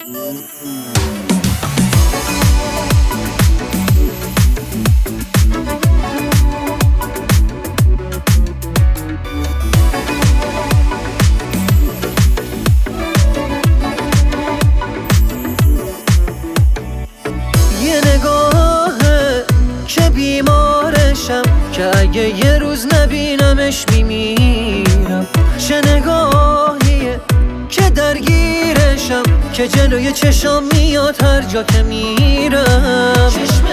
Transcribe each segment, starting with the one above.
یه نگاهه که بیمارشم، که اگه یه روز نبینمش میمیرم. چه نگاهیه که درگیرشم، که جلوی چشام میاد هر جا که میرم.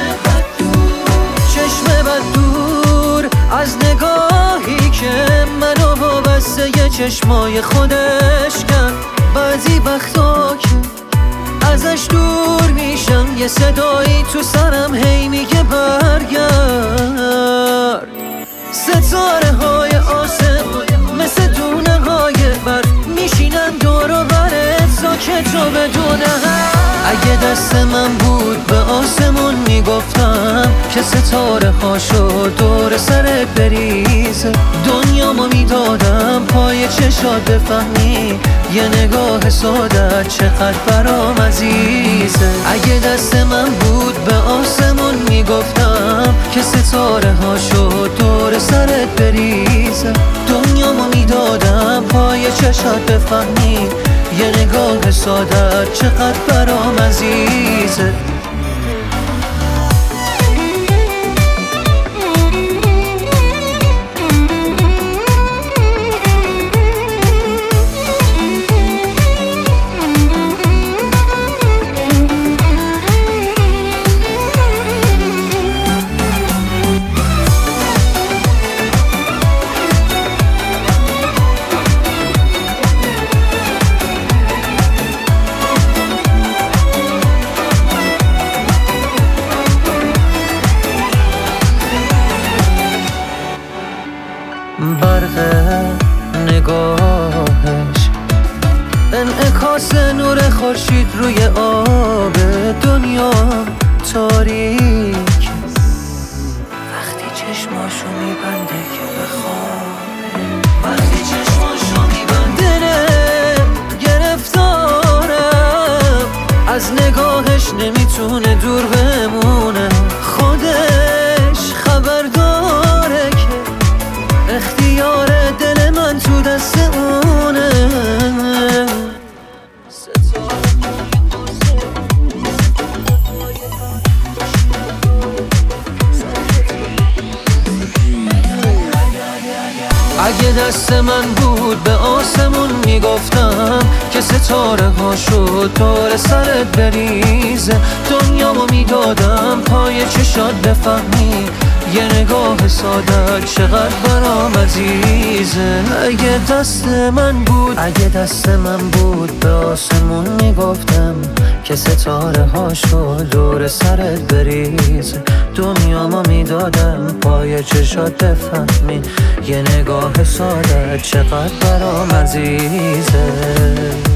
چشم بد دور از نگاهی که منو وابسته یه چشمای خودش کرد. بعضی وقتا که ازش دور میشم، یه صدایی تو سرم هی میگه برگرد. ستاره های آسمون مثل دونه های برف میشینن دور و برت ساکت و بدون حرف. اگه دست من بود به آسمون میگفتم که ستاره هاشو دور سرت بریزه. دنیامو میدادم پای چشات بفهمی یه نگاه ساده چقدر برام عزیزه. اگه دست من بود به آسمون میگفتم که ستاره هاشو دور سرت بریزه. دنیامو میدادم پای چشات بفهمی یه نگاه ساده چقدر برام عزیزه. برق نگاهش انعکاس نور خورشید روی آب دنیا تاریک. وقتی چشماشو میبنده که بخوابه، وقتی چشماشو میبنده گرفتارم از نگاهش، نمیتونه دور بمونه. خودش خبر داره که اختیار دل من تو دست اونه. اگه دست من بود به آسمون میگفتم که ستاره هاشو دور سرت بریزه. دنیامو میدادم پای چشات بفهمی یه نگاه ساده چقدر برام عزیزه. اگه دست من بود به آسمون میگفتم که ستاره هاشو دور سرت بریزه. دنیامو میدادم پای چشات بفهمی یه نگاه ساده چقدر برام عزیزه.